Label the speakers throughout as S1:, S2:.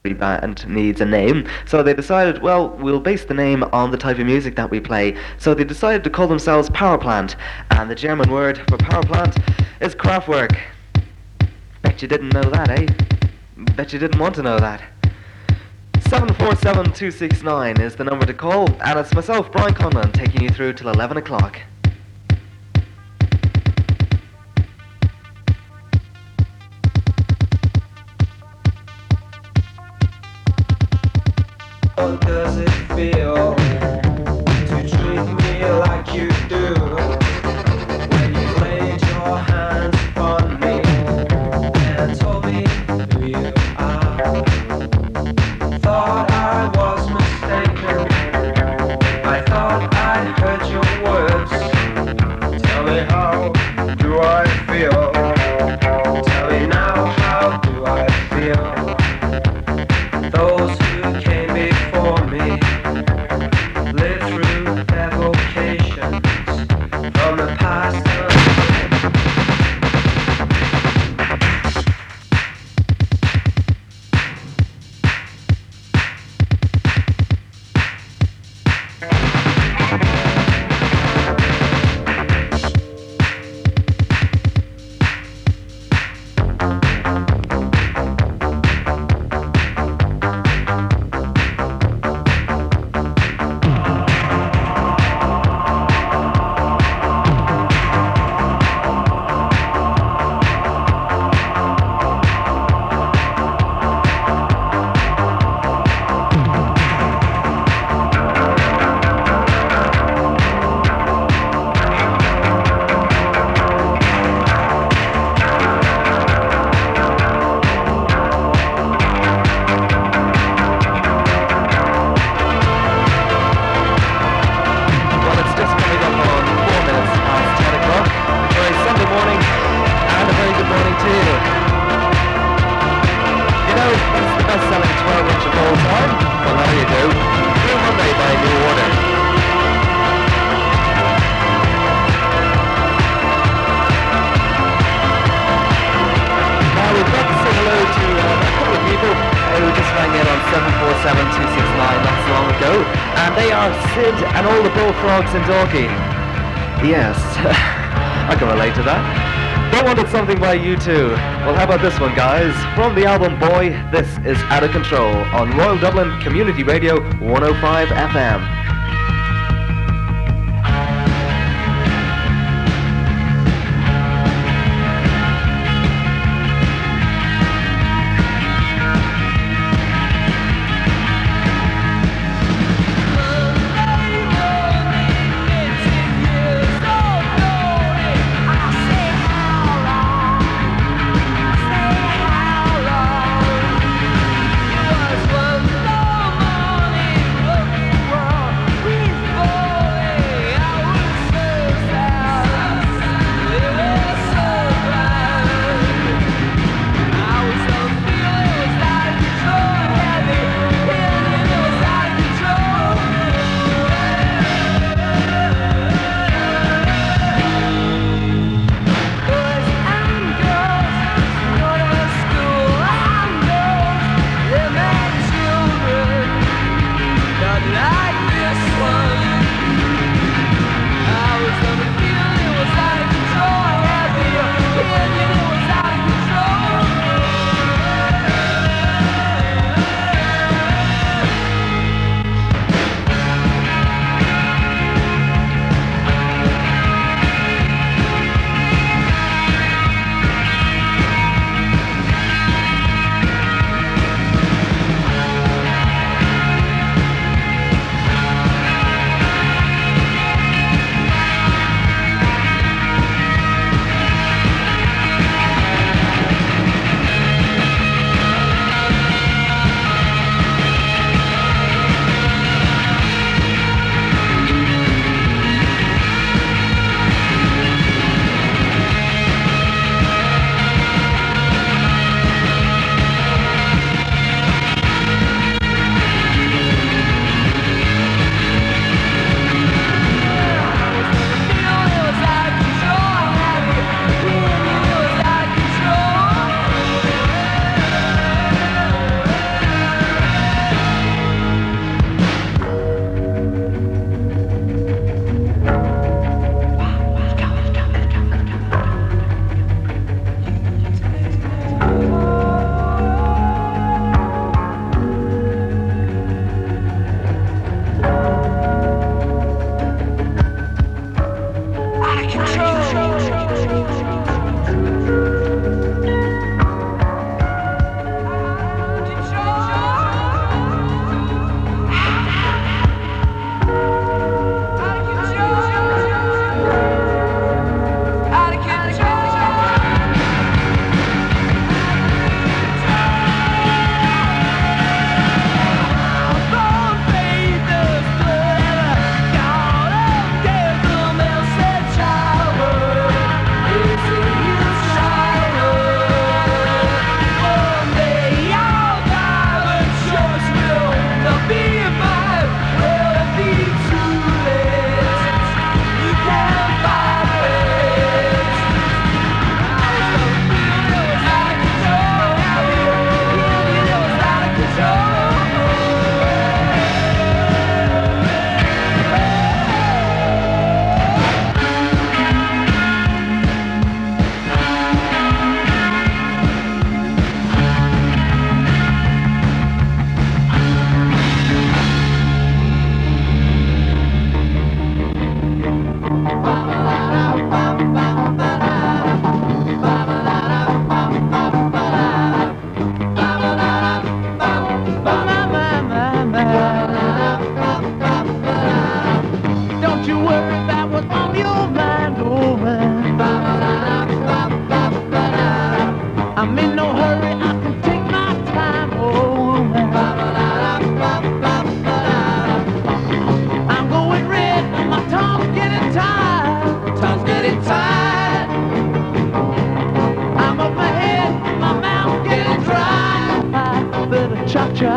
S1: every band needs a name. So they decided, well, we'll base the name on the type of music that we play. So they decided to call themselves Power Plant. And the German word for power plant is Kraftwerk. Bet you didn't know that, eh? Bet you didn't want to know that. 747-269 is the number to call, and it's myself, Brian Conlon, taking you through till 11 o'clock.
S2: How does it feel to treat me like you do? When you laid your hands upon me and told me who you are. Thought I was mistaken. I thought I heard your words. Tell me, how do I feel? Tell me now, how do I feel? Those who came before me lived through their vocations from the past.
S1: And Dorky. Yes, I can relate to that. They wanted something by you too. Well, how about this one, guys? From the album Boy, this is Out of Control on Royal Dublin Community Radio 105 FM.
S3: One more morning,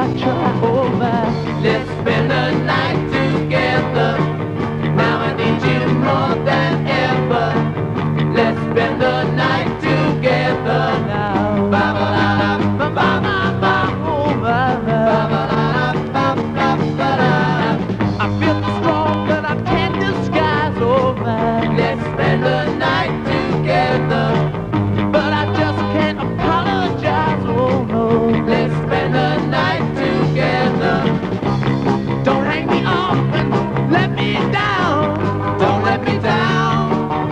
S2: I try, oh my. Let's spend the night together. Now I need you more than ever. Let's spend the night together now. Ba ba la ba ba ba ba, oh my. Ba ba la ba ba ba da. I feel so strong that I can't disguise, oh my. Let's spend the night together, but I just can't apologize, oh no. Let's spend the night together. Don't hang me off and let me down. Don't let me down.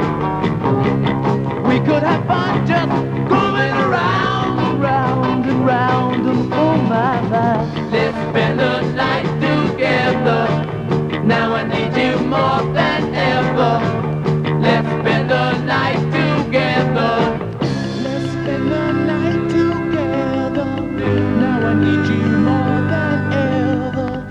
S2: We could have fun just going around, round and round, and oh my, my. Let's spend the night together. Now I need you more than ever. Let's spend the night together. Let's spend the night together. Now I need you more than ever.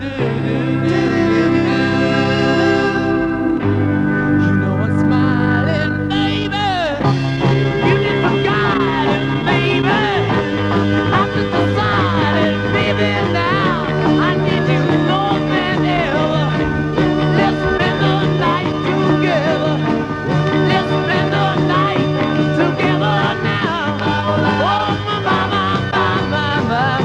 S2: You know I'm smiling, baby. You need some guidance, baby. I've just decided, baby, now I need you more than ever. Let's spend the night together. Let's spend the night together now. Oh, my, my, my, my,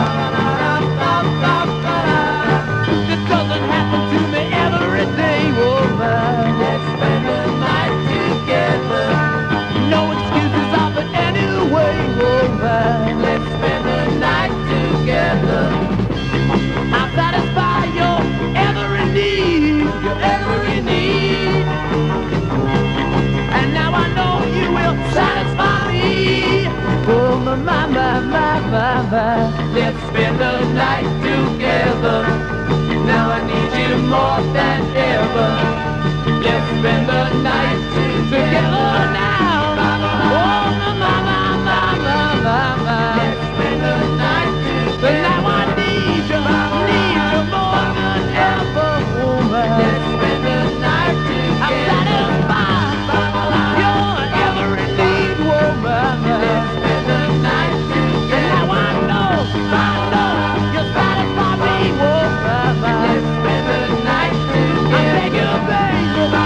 S2: my. This doesn't happen to me every day, oh my. Let's spend the night together. No excuses offered anyway, oh my. Let's spend the night together. I'll satisfy your every need, your every need. And now I know you will satisfy me. Oh my, my, my, my, my, my. Let's spend the night together. Now I need you more than ever. Let's spend the night together now. Oh my, my, my, my, my, my, my. Let's spend the night together. Now I need you more than ever, woman. Let's spend the night together. I'm satisfied your every need, woman. Let's spend the night together. Now I know you satisfy me, woman. Let's spend the night together. I beg you, baby. Oh,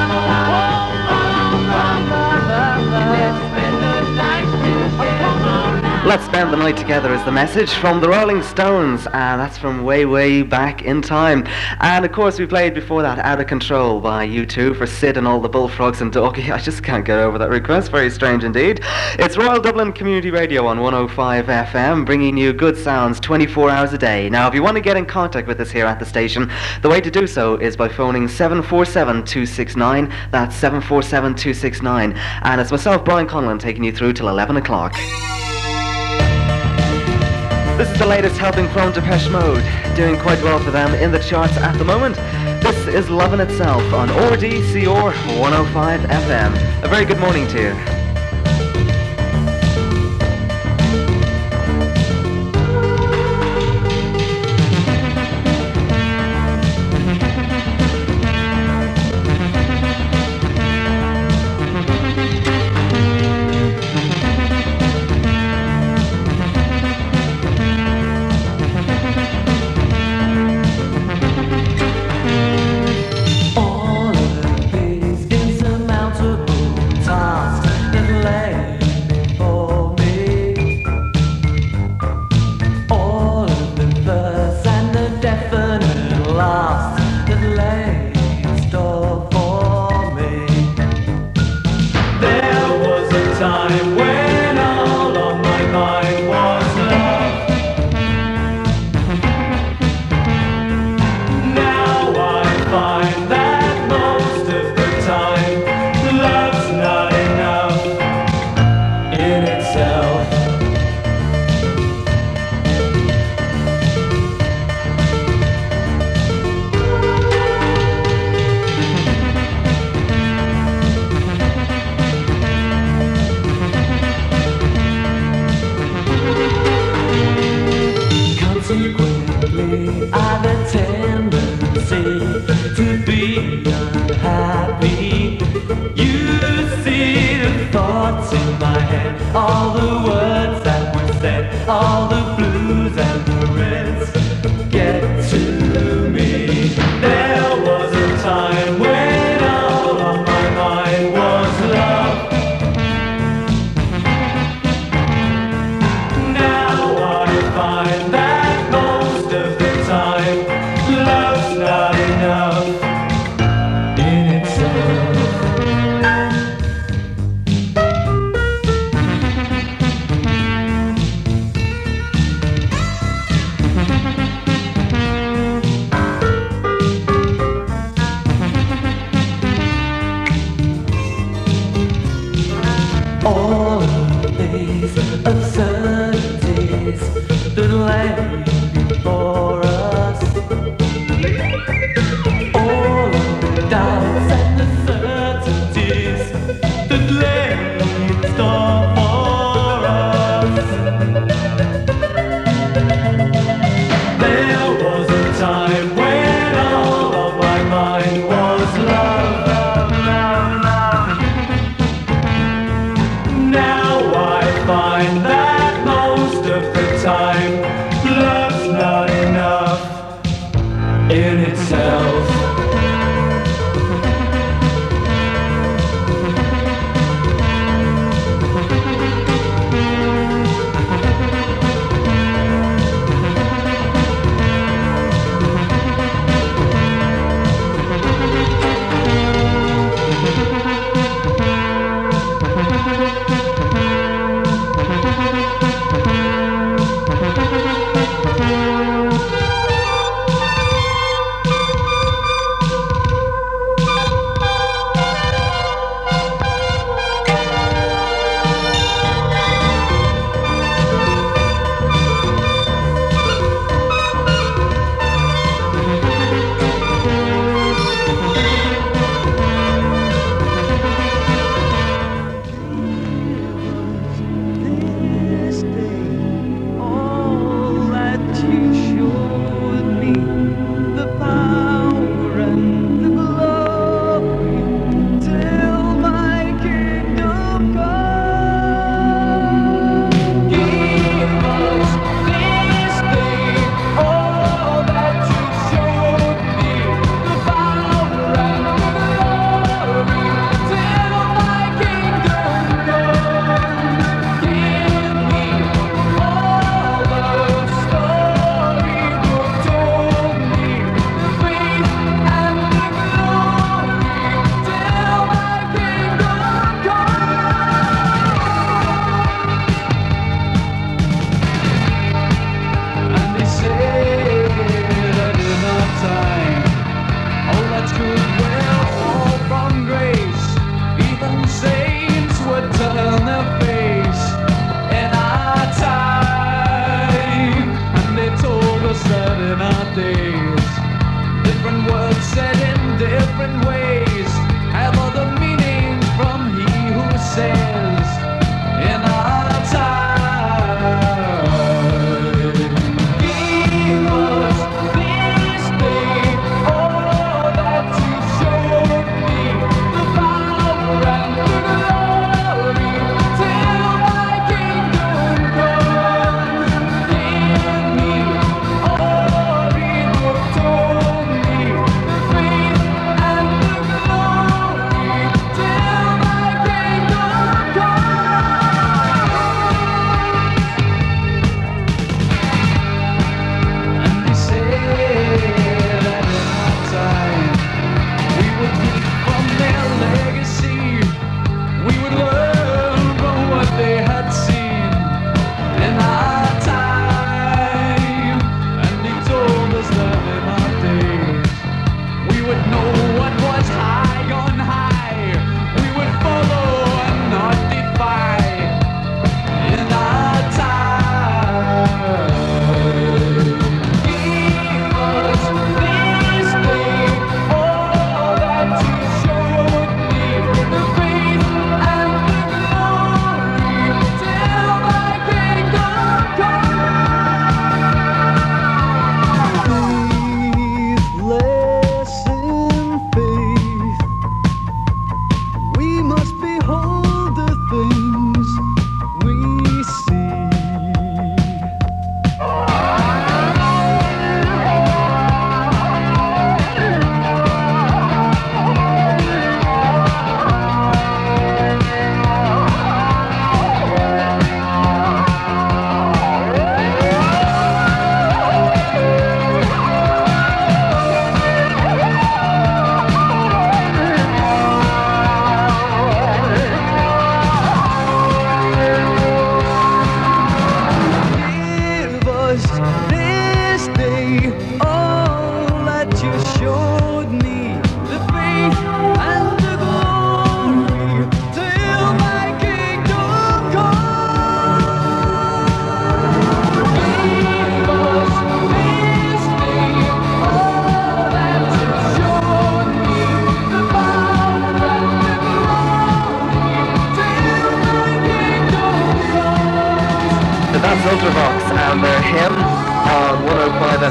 S2: let's spend the night together.
S1: Let's spend the night together is the message from the Rolling Stones, and that's from way, way back in time. And of course we played before that Out of Control by U2 for Sid and all the Bullfrogs and Dawkie. I just can't get over that request, very strange indeed. It's Royal Dublin Community Radio on 105 FM, bringing you good sounds 24 hours a day. Now if you want to get in contact with us here at the station, the way to do so is by phoning 747-269, that's 747-269, and it's myself, Brian Conlon, taking you through till 11 o'clock. This is the latest Helping Chrome Depeche Mode, doing quite well for them in the charts at the moment. This is Lovin' Itself on RDCR 105 FM. A very good morning to you.
S2: all the words that were said, all the blues and the reds.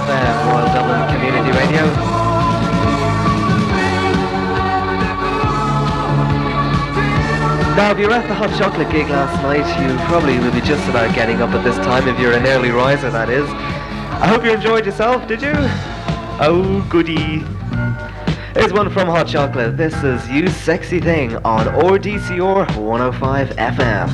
S1: FM, Royal Dublin Community Radio. Now, if you were at the Hot Chocolate gig last night, you probably will be just about getting up at this time, if you're an early riser, that is. I hope you enjoyed yourself, did you? Oh, goody. Here's one from Hot Chocolate. This is You Sexy Thing on RDCR 105 FM.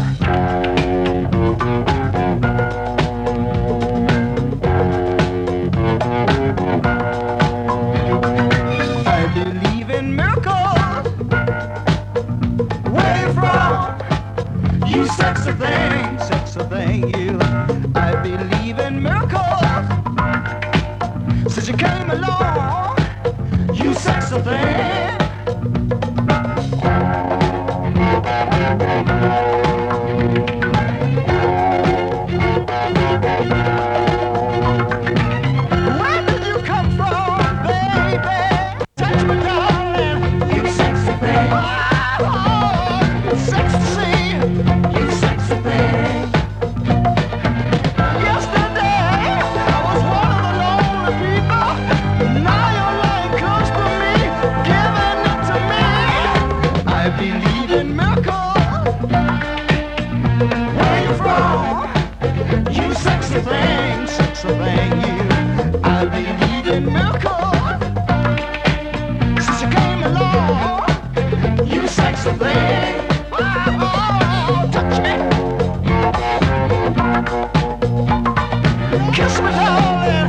S3: I believe in miracles. Where you from? You sexy thing, you. I believe in miracles. Since you came along, you sexy thing. Where did you come from, baby? Touch me, darling. You sexy thing. Oh, sexy. You sexy thing. Yesterday, I was one of the lonely people. Now you're lying close to me, giving it to me. I believe in miracles. Where you from? You sexy thing, you. I believe in miracles. Since you came along, you sexy thing. Oh, touch me. Kiss me, darling.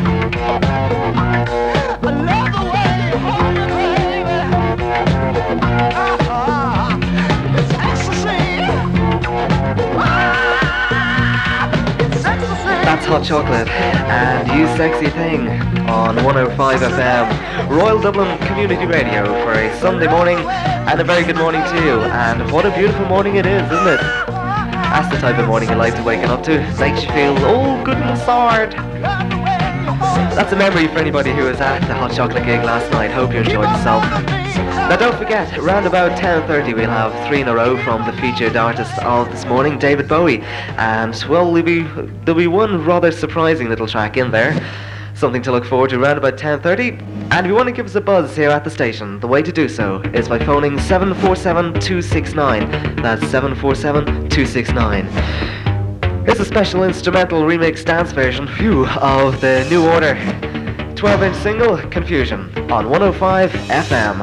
S3: I love the way you hold me, baby. It's ecstasy. It's ecstasy.
S1: That's Hot Chocolate and You Sexy Thing on 105 FM, Royal Dublin Community Radio for a Sunday morning, and a very good morning to you. And what a beautiful morning it is, isn't it? That's the type of morning you like to waken up to. Makes you feel all good and sour. That's a memory for anybody who was at the Hot Chocolate gig last night. Hope you enjoyed yourself. Now don't forget, around about 10:30 we'll have three in a row from the featured artist of this morning, David Bowie. And well, there'll be one rather surprising little track in there. Something to look forward to around about 10:30. And if you want to give us a buzz here at the station, the way to do so is by phoning 747-269. That's 747-269. It's a special instrumental remix dance version of the New Order 12-inch single, Confusion, on 105 FM.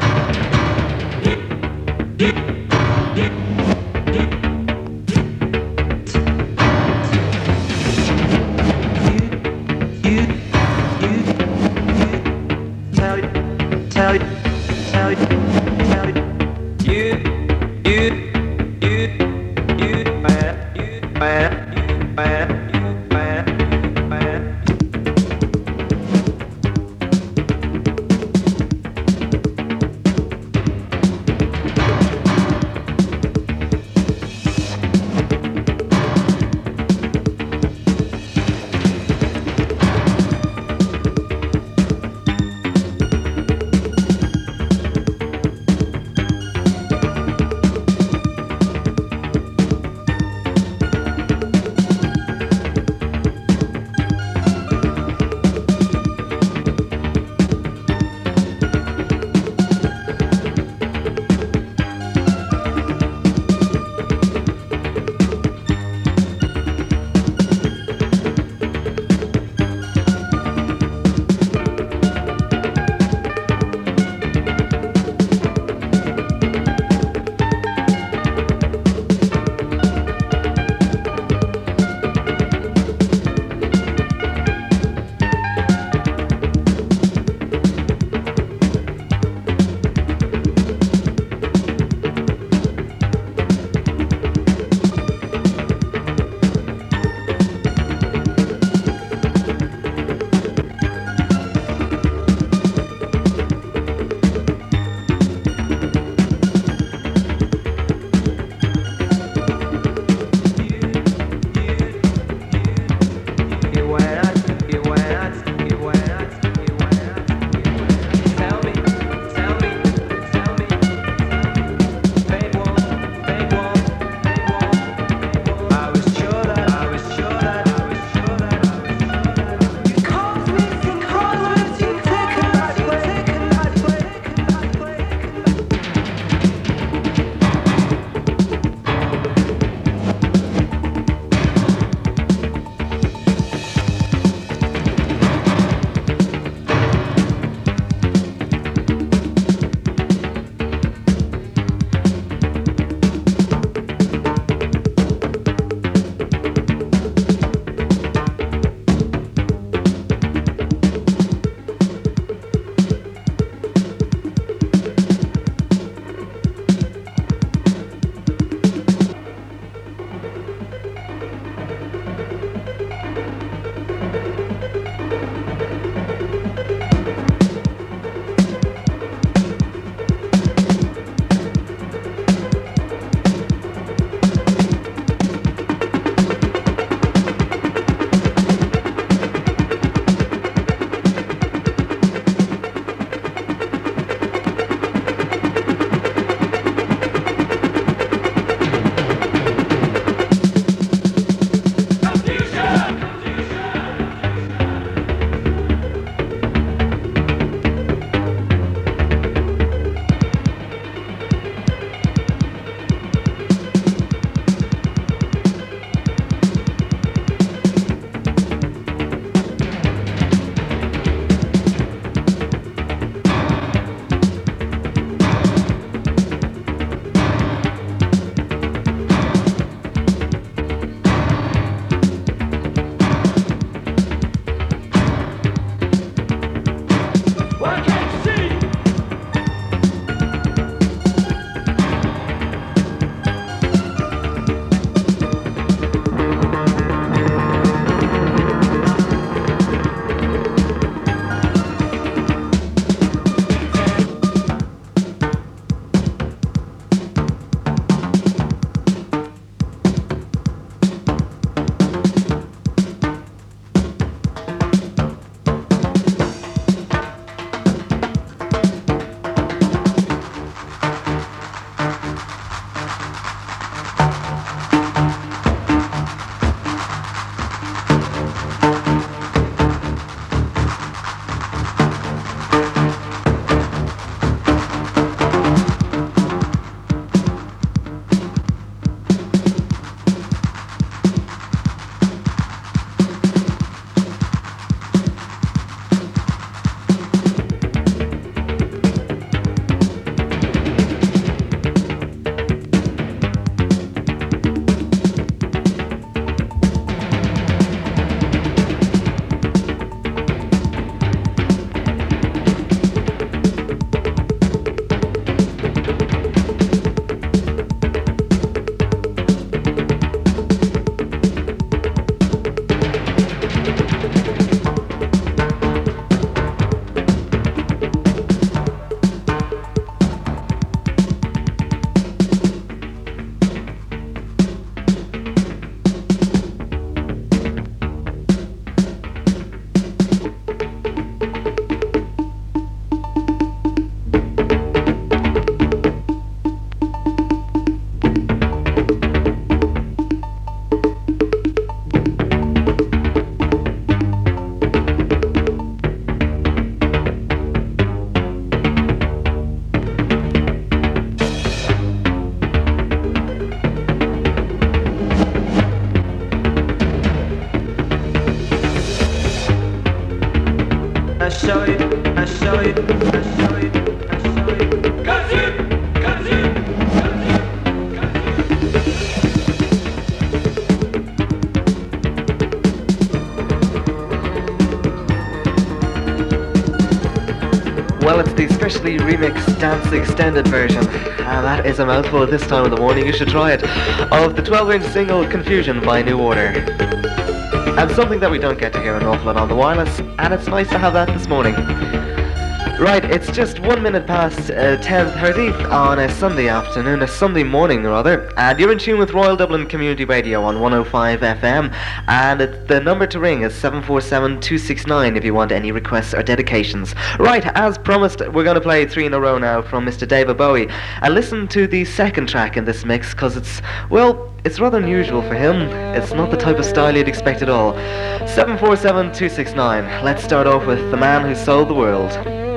S1: Well, it's the specially remixed dance extended version, and that is a mouthful at this time of the morning. You should try it. Of the 12-inch single Confusion by New Order. And something that we don't get to hear an awful lot on the wireless, and it's nice to have that this morning. Right, it's just 1 minute past 10:30 on a Sunday afternoon, a Sunday morning rather, and you're in tune with Royal Dublin Community Radio on 105 FM, and the number to ring is 747-269 if you want any requests or dedications. Right, as promised, we're going to play 3 in a row now from Mr. David Bowie, and listen to the second track in this mix, because it's rather unusual for him. It's not the type of style you'd expect at all. 747-269. Let's start off with The Man Who Sold the World.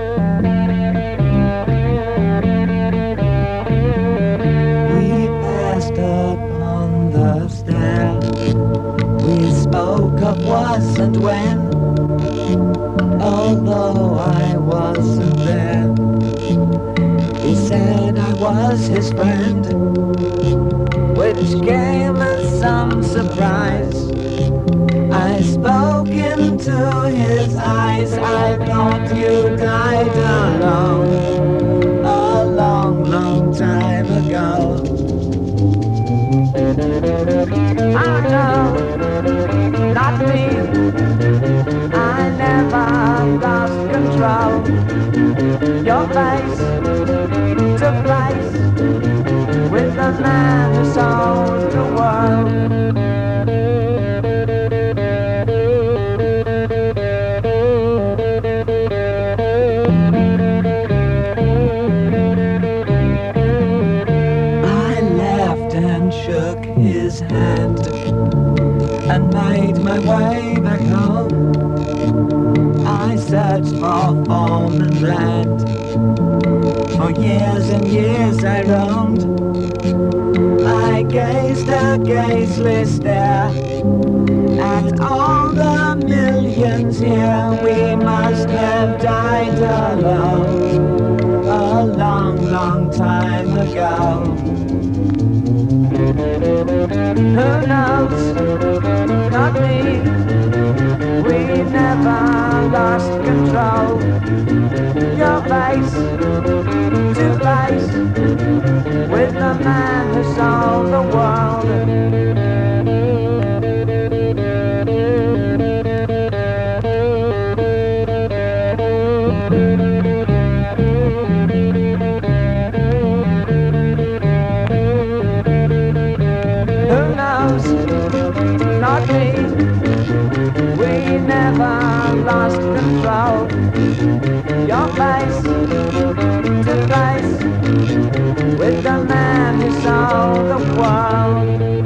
S4: We passed up on the stair. We spoke of was and when, although I wasn't there. He said I was his friend, which came as some surprise. I spoke into his eyes. I thought you died alone a long, long time ago. Oh no, not me. I never lost control. Your face to face with the man who sold the world. And made my way back home. I searched for form and land. For years and years I roamed. I gazed a gazeless stare at all the millions here. We must have died alone a long, long time ago. Who knows? Not me. We never lost control. Your face to face with the man who sold the world. Not me. We never lost control. Your face to face with the man who sold the world.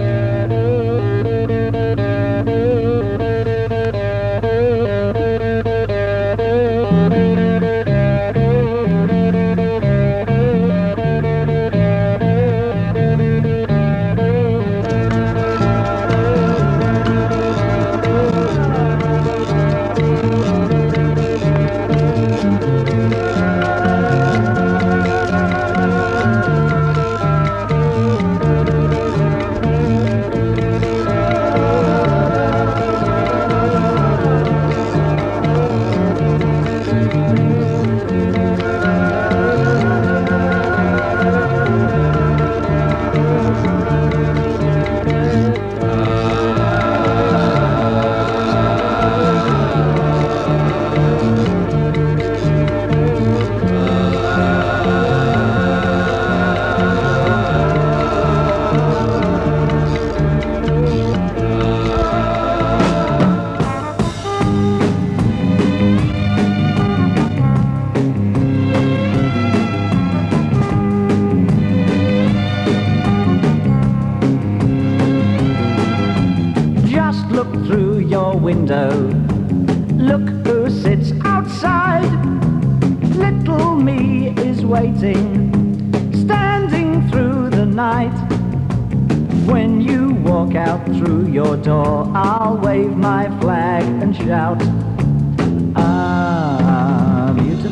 S4: Look who sits outside. Little me is waiting, standing through the night. When you walk out through your door, I'll wave my flag and shout, ah.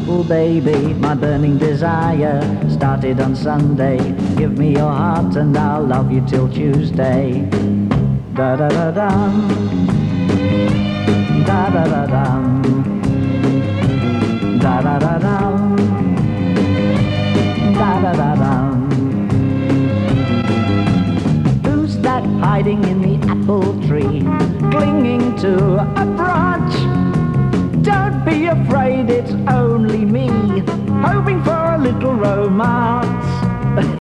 S4: Oh baby, my burning desire started on Sunday. Give me your heart and I'll love you till Tuesday. Da da da dum, da da da dum, da da da dum, da da da dum. Who's that hiding in the apple tree, clinging to a branch? Don't be afraid, it's only me, hoping for a little romance.